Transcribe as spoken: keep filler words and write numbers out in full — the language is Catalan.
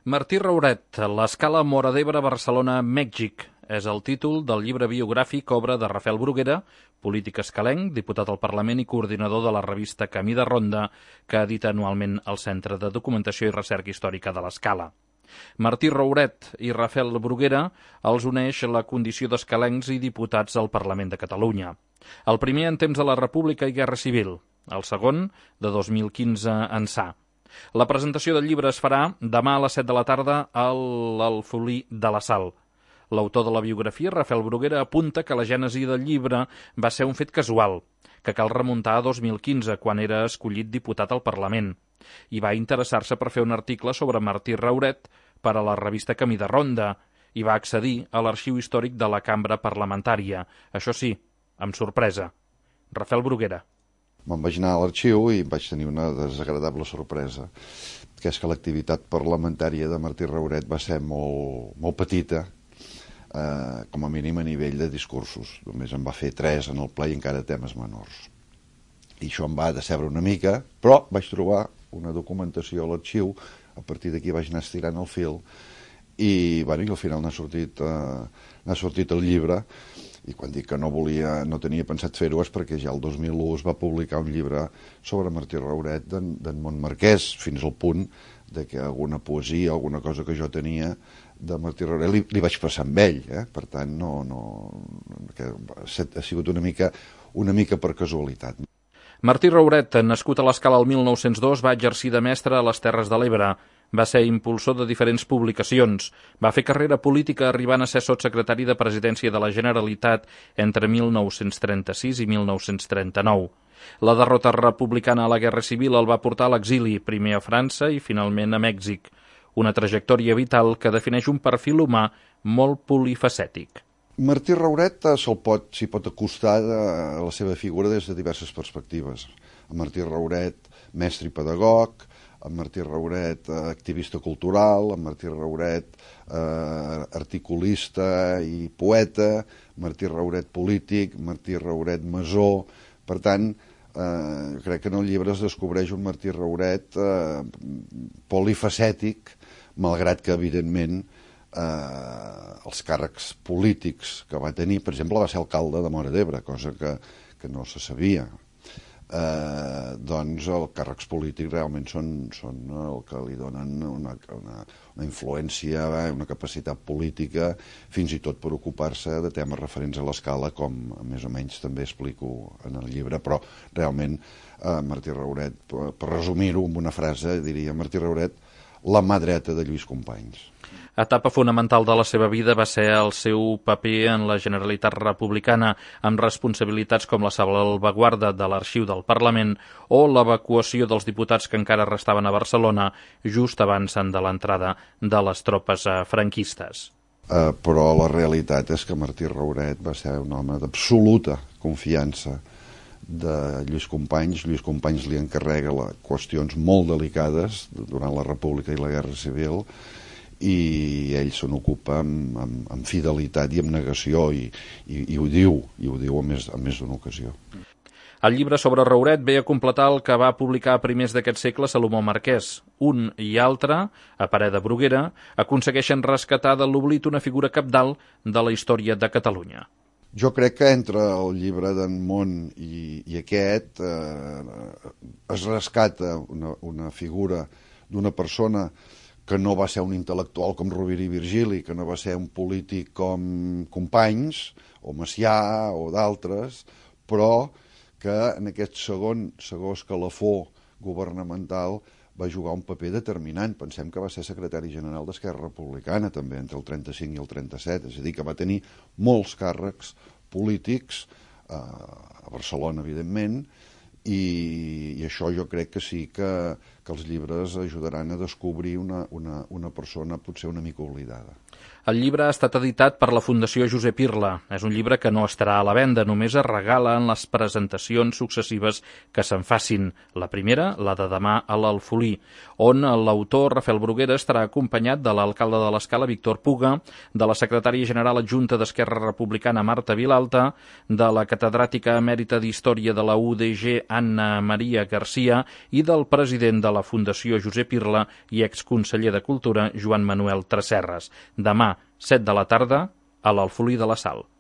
Martí Rauret, l'Escala Móra d'Ebre, Barcelona, Mèxic. És el títol del llibre biogràfic obra de Rafael Bruguera, polític escalenc, diputat al Parlament i coordinador de la revista Camí de Ronda, que edita anualment el Centre de Documentació i Recerca Històrica de l'Escala. Martí Rauret i Rafael Bruguera els uneix la condició d'escalencs i diputats al Parlament de Catalunya. El primer en temps de la República i Guerra Civil, el segon de dos mil quinze ençà. La presentació del llibre es farà demà a les set de la tarda a l'Alfolí de la Sal. L'autor de la biografia, Rafael Bruguera, apunta que la gènesi del llibre va ser un fet casual, que cal remuntar a dos mil quinze, quan era escollit diputat al Parlament, i va interessar-se per fer un article sobre Martí Rauret per a la revista Camí de Ronda, i va accedir a l'arxiu històric de la cambra parlamentària. Això sí, amb sorpresa. Rafael Bruguera. Me'n vaig anar a l'arxiu i vaig tenir una desagradable sorpresa, que és que l'activitat parlamentària de Martí Rauret va ser molt, molt petita, eh, com a mínim a nivell de discursos. Només en va fer tres en el ple i encara temes menors. I això em va decebre una mica, però vaig trobar una documentació a l'arxiu, a partir d'aquí vaig anar estirant el fil, i, bueno, i al final n'ha sortit, eh, n'ha sortit el llibre. I quan dic que no volia, no tenia pensat fer-ho és perquè ja el dos mil u es va publicar un llibre sobre Martí Rauret d'en Montmarquès, fins al punt de que alguna poesia, alguna cosa que jo tenia de Martí Rauret li, li vaig passar amb ell, eh? Per tant no, no, que ha sigut una mica, una mica per casualitat. Martí Rauret, nascut a l'Escala el mil nou-cents dos, va exercir de mestre a les Terres de l'Ebre. Va ser impulsor de diferents publicacions. Va fer carrera política arribant a ser sotssecretari de Presidència de la Generalitat entre mil nou-cents trenta-sis i mil nou-cents trenta-nou. La derrota republicana a la Guerra Civil el va portar a l'exili, primer a França i finalment a Mèxic. Una trajectòria vital que defineix un perfil humà molt polifacètic. Martí Rauret s'hi pot, s'hi pot acostar a la seva figura des de diverses perspectives. A Martí Rauret, mestre i pedagog, a Martí Rauret, activista cultural, a Martí Rauret, eh, articulista i poeta, Martí Rauret polític, Martí Rauret masó. Per tant, eh, crec que en el llibre es descobreix un Martí Rauret eh, polifacètic, malgrat que, evidentment, eh, els càrrecs polítics que va tenir, per exemple, va ser alcalde de Móra d'Ebre, cosa que, que no se sabia. Eh, doncs els càrrecs polítics realment són, són el que li donen una, una, una influència, una capacitat política, fins i tot per ocupar-se de temes referents a l'Escala, com més o menys també explico en el llibre, però realment eh, Martí Rauret, per, per resumir-ho amb una frase, diria Martí Rauret, la mà dreta de Lluís Companys. Etapa fonamental de la seva vida va ser el seu paper en la Generalitat Republicana, amb responsabilitats com la salvaguarda de l'arxiu del Parlament o l'evacuació dels diputats que encara restaven a Barcelona just abans de l'entrada de les tropes franquistes. Uh, però la realitat és que Martí Rauret va ser un home d'absoluta confiança de Lluís Companys. Lluís Companys li encarrega les qüestions molt delicades durant la República i la Guerra Civil, i ell se n'ocupa amb, amb, amb fidelitat i amb negació, i, i, i ho diu, i ho diu a més, a més d'una ocasió. El llibre sobre Rauret ve a completar el que va publicar a primers d'aquest segle Salomó Marquès. Un i altre, a parer de Bruguera, aconsegueixen rescatar de l'oblit una figura cabdal de la història de Catalunya. Jo crec que entre el llibre d'en Mont i, i aquest eh, es rescata una, una figura d'una persona que no va ser un intel·lectual com Rovira i Virgili, que no va ser un polític com Companys, o Macià, o d'altres, però que en aquest segon, segon escalafó governamental va jugar un paper determinant. Pensem que va ser secretari general d'Esquerra Republicana, també, entre el trenta-cinc i el trenta-set, és a dir, que va tenir molts càrrecs polítics, eh, a Barcelona, evidentment, i, i això jo crec que sí que, que els llibres ajudaran a descobrir una, una, una persona potser una mica oblidada. El llibre ha estat editat per la Fundació Josep Irla. És un llibre que no estarà a la venda, només es regala en les presentacions successives que se'n facin. La primera, la de demà a l'Alfolí, on l'autor Rafael Bruguera estarà acompanyat de l'alcalde de l'Escala, Víctor Puga, de la secretària general adjunta d'Esquerra Republicana, Marta Vilalta, de la catedràtica emèrita d'Història de la U D G, Anna Maria Garcia, i del president de de la Fundació Josep Irla i exconseller de Cultura Joan Manuel Tresserras. Demà, set de la tarda, a l'Alfolí de la Sal.